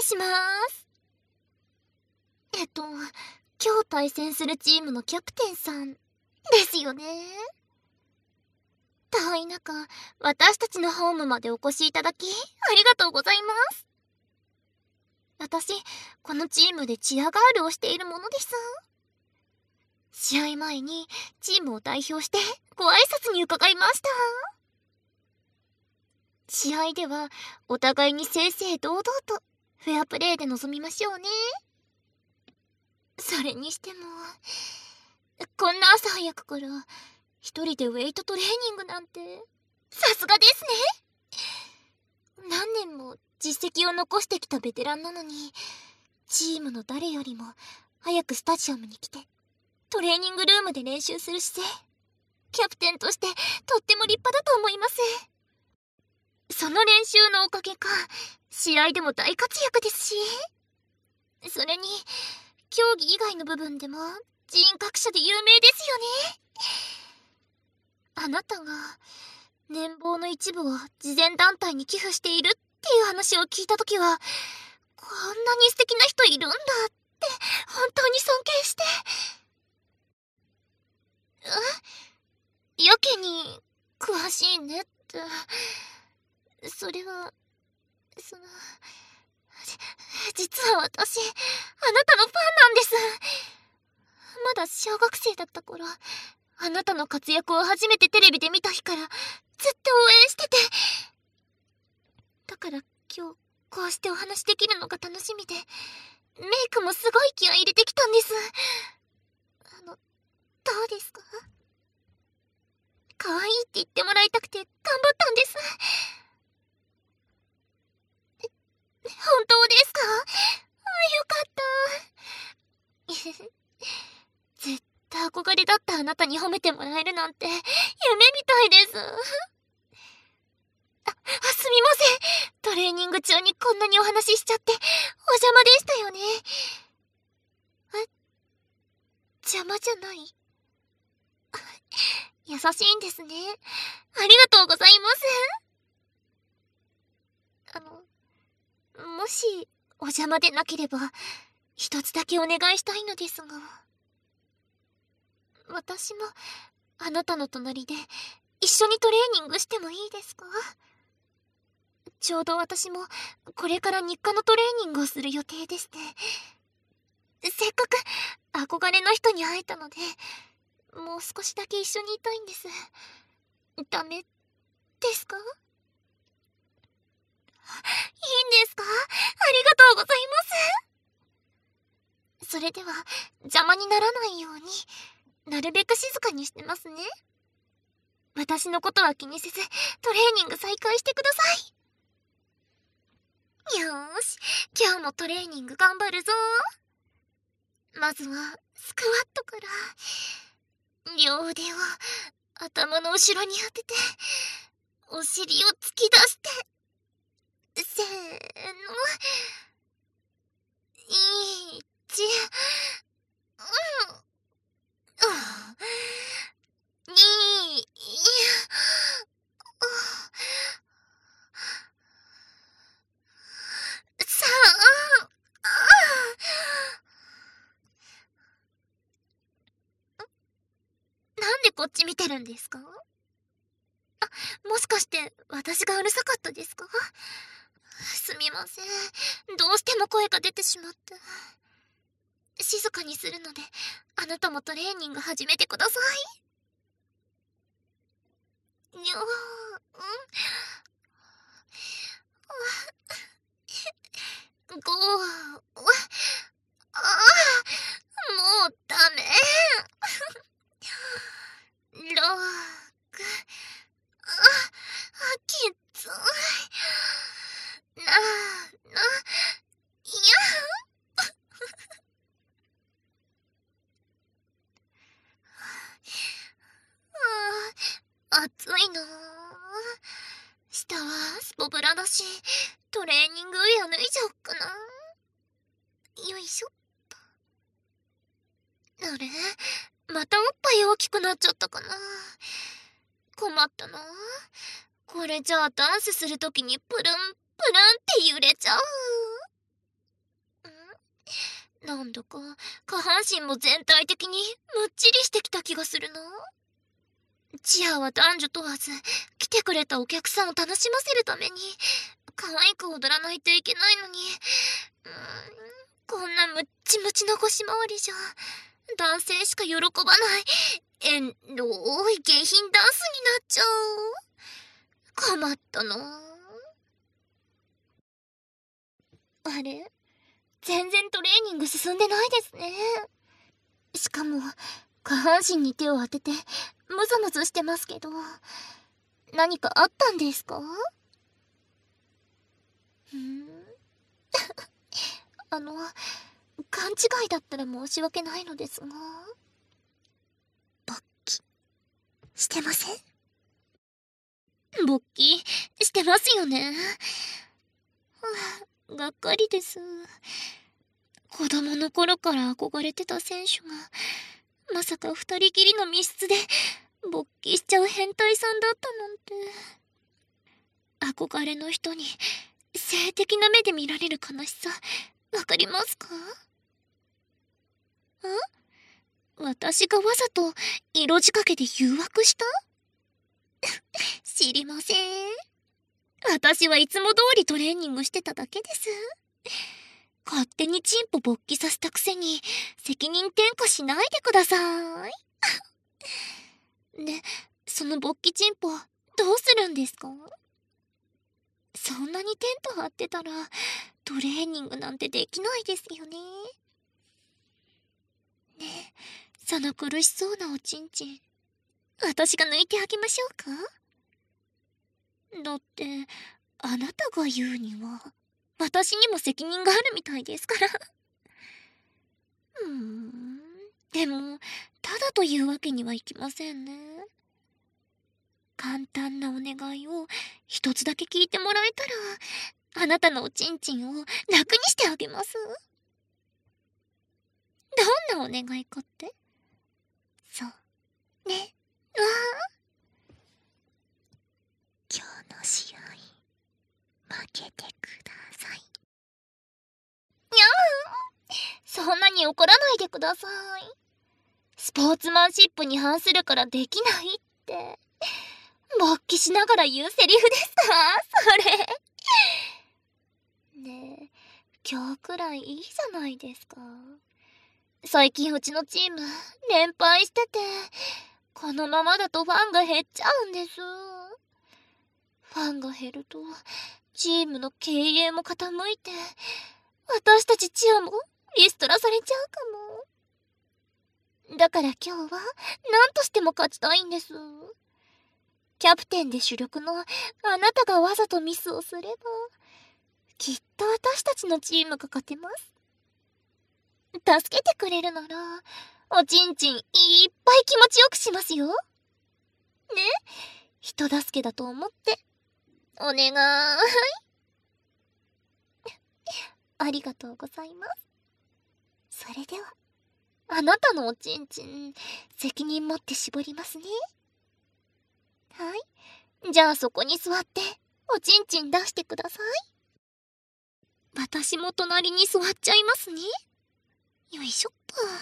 礼します。今日対戦するチームのキャプテンさんですよね。遠い中、私たちのホームまでお越しいただき、ありがとうございます。私、このチームでチアガールをしているものです。試合前にチームを代表してご挨拶に伺いました。試合ではお互いに正々堂々とフェアプレーで臨みましょうね。それにしても、こんな朝早くから一人でウェイトトレーニングなんて、さすがですね。何年も実績を残してきたベテランなのに、チームの誰よりも早くスタジアムに来て、トレーニングルームで練習する姿勢、キャプテンとしてとっても立派だと思います。その練習のおかげか、試合でも大活躍ですし、それに、競技以外の部分でも人格者で有名ですよね。あなたが年俸の一部を慈善団体に寄付しているっていう話を聞いたときは、こんなに素敵な人いるんだって本当に尊敬して。やけに詳しいねって。それは、実は私、あなたのファンなんです。まだ小学生だった頃、あなたの活躍を初めてテレビで見た日からずっと応援してて。だから今日こうしてお話できるのが楽しみで、メイクもすごい気合い入れてきたんです。どうですか？可愛いって言ってもらいたくて頑張ったんです。本当ですか？よかった。絶対憧れだったあなたに褒めてもらえるなんて夢みたいです。すみません。トレーニング中にこんなにお話ししちゃってお邪魔でしたよね。邪魔じゃない？優しいんですね。ありがとうございます。もしお邪魔でなければ一つだけお願いしたいのですが、私もあなたの隣で一緒にトレーニングしてもいいですか？ちょうど私もこれから日課のトレーニングをする予定でして、せっかく憧れの人に会えたので、もう少しだけ一緒にいたいんです。ダメですか？いいんですか？ありがとうございます。それでは邪魔にならないようになるべく静かにしてますね。私のことは気にせずトレーニング再開してください。よーし、今日もトレーニング頑張るぞ。まずはスクワットから。両腕を頭の後ろに当てて、お尻を突き出して、せーの、1、2、3、なんでこっち見てるんですか？もしかして私がうるさかったですか？すみません。どうしても声が出てしまって。静かにするので、あなたもトレーニング始めてください。にょー、5、もうダメ。6、きつい。7、暑いなぁ。下はスポブラだし、トレーニングウェア脱いじゃおっかな。よいしょっと。あれ？またおっぱい大きくなっちゃったかな。困ったな。これじゃあダンスするときにプルンプルンって揺れちゃう。 なんだか下半身も全体的にむっちりしてきた気がするな。チアは男女問わず来てくれたお客さんを楽しませるために可愛く踊らないといけないのに、こんなむっちむちの腰回りじゃ男性しか喜ばないエロい下品ダンスになっちゃう。困ったな。あれ、全然トレーニング進んでないですね。しかも下半身に手を当ててムズムズしてますけど、何かあったんですか？勘違いだったら申し訳ないのですが。勃起してません？勃起してますよね。がっかりです。子供の頃から憧れてた選手がまさか二人きりの密室で勃起しちゃう変態さんだったなんて。憧れの人に性的な目で見られる悲しさわかりますか？私がわざと色仕掛けで誘惑した？知りません。私はいつも通りトレーニングしてただけです。勝手にチンポ勃起させたくせに責任転嫁しないでください。で、その勃起チンポどうするんですか？そんなにテント張ってたらトレーニングなんてできないですよね。ねえ、その苦しそうなおちんちん、私が抜いてあげましょうか？だって、あなたが言うには、私にも責任があるみたいですから。でも、ただというわけにはいきませんね。簡単なお願いを一つだけ聞いてもらえたら、あなたのおちんちんを楽にしてあげます。どんなお願いかって？そう。ね。今日の試合、負けてください。にゃー、そんなに怒らないでください。スポーツマンシップに反するからできないって。勃起しながら言うセリフですか？それ。ねえ、今日くらいいいじゃないですか。最近うちのチーム、連敗してて、このままだとファンが減っちゃうんです。ファンが減ると、チームの経営も傾いて、私たちチアもリストラされちゃうかも。だから今日は何としても勝ちたいんです。キャプテンで主力のあなたがわざとミスをすれば、きっと私たちのチームが勝てます。助けてくれるなら、おちんちんいっぱい気持ちよくしますよ。ね？人助けだと思って。お願い。ありがとうございます。それでは、あなたのおちんちん、責任持って絞りますね。はい。じゃあそこに座って、おちんちん出してください。私も隣に座っちゃいますね。よいしょっ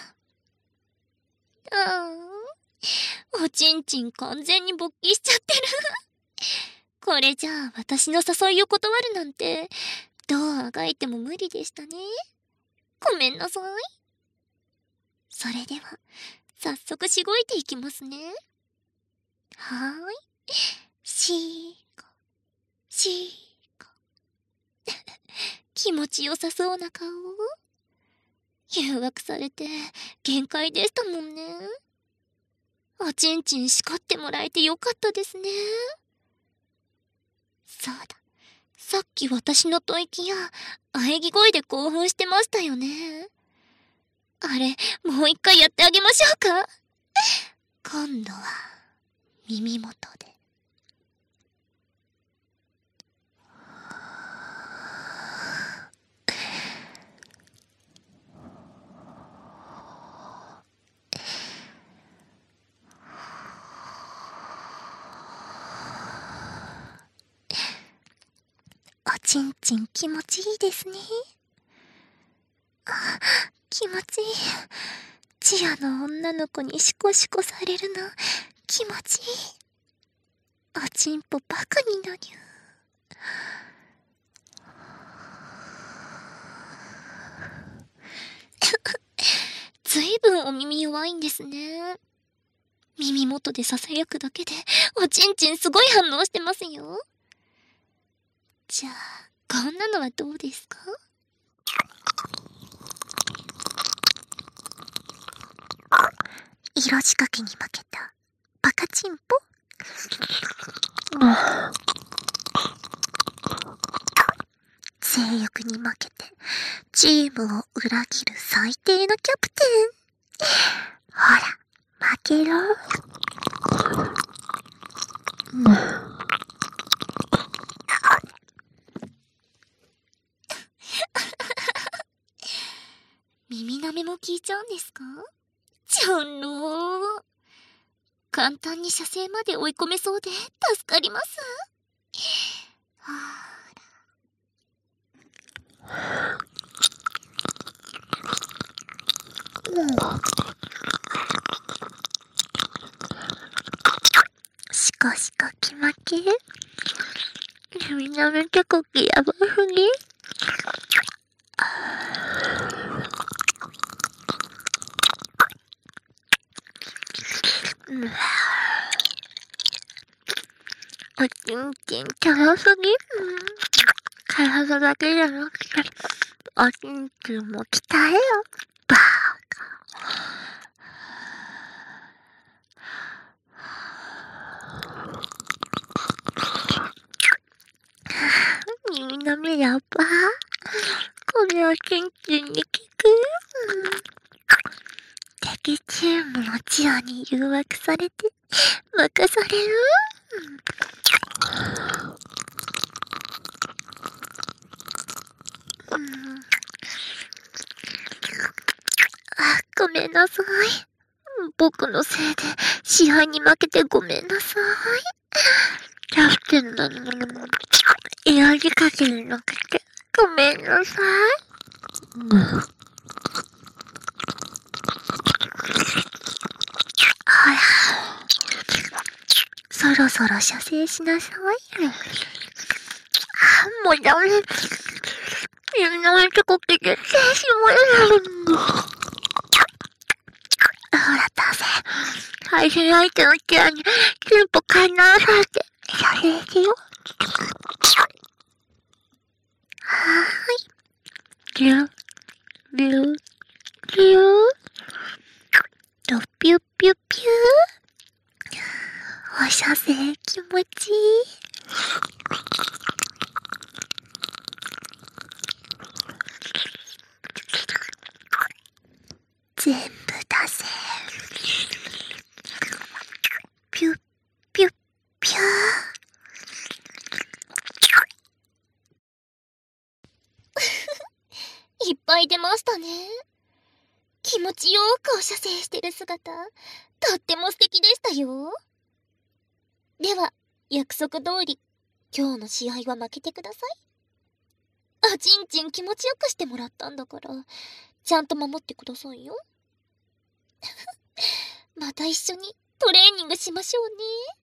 と。おちんちん完全に勃起しちゃってる。これじゃあ私の誘いを断るなんて、どうあがいても無理でしたね。ごめんなさい。それでは、早速しごいていきますね。はーい。しーこ、しーこ。気持ちよさそうな顔。誘惑されて限界でしたもんね。おちんちん叱ってもらえてよかったですね。そうだ。さっき私の吐息や喘ぎ声で興奮してましたよね。あれ、もう一回やってあげましょうか？今度は耳元で。おちんちん気持ちいいですね。 気持ちいい。チアの女の子にシコシコされるの気持ちいい。おちんぽバカになりゅ。ずいぶんお耳弱いんですね。耳元で囁くだけでおちんちんすごい反応してますよ。じゃあこんなのはどうですか？色仕掛けに負けたバカチンポ。性欲に負けてチームを裏切る最低のキャプテン。ほら負けろ。耳なめも聞いちゃうんですか？ちょんろー。簡単に射精まで追い込めそうで助かります。はしかしかきまけ。みんなめちゃこきやばすぎ。おちんちん強すぎ。体だけじゃなくておちんちんも鍛えよ。バーカ。耳の目やば。これおちんちんに効く。敵チームのチアに誘惑されて任される。ごめんなさい。僕のせいで試合に負けてごめんなさい。キャプテンなのに色仕掛けに負けてごめんなさい。ほら、そろそろ射精しなさい。もうダメ。みんなめっちゃこけて精子漏れるんだ。ほら、出せ。対戦相手のチアにテンポ変え直されて射精しよ。はーい。リュ、リュ、リュとピュッピュッピュー。お射精気持ちいい。全部出せ。ピュッピュッピュー。いっぱい出ましたね。気持ちよくお射精してる姿、とっても素敵でしたよ。では、約束通り、今日の試合は負けてください。おちんちん気持ちよくしてもらったんだから、ちゃんと守ってくださいよ。また一緒にトレーニングしましょうね。